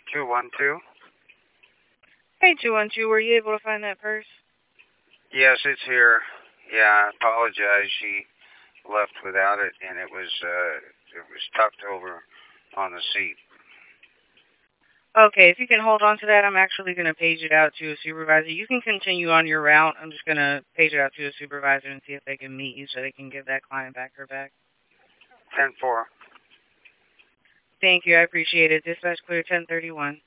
212? Hey, 212, were you able to find that purse? Yes, it's here. Yeah, I apologize. She left without it, and it was tucked over on the seat. Okay, if you can hold on to that, I'm actually going to page it out to a supervisor. You can continue on your route. I'm just going to page it out to a supervisor and see if they can meet you so they can give that client back her bag. 10-4. Thank you. I appreciate it. Dispatch clear 1031.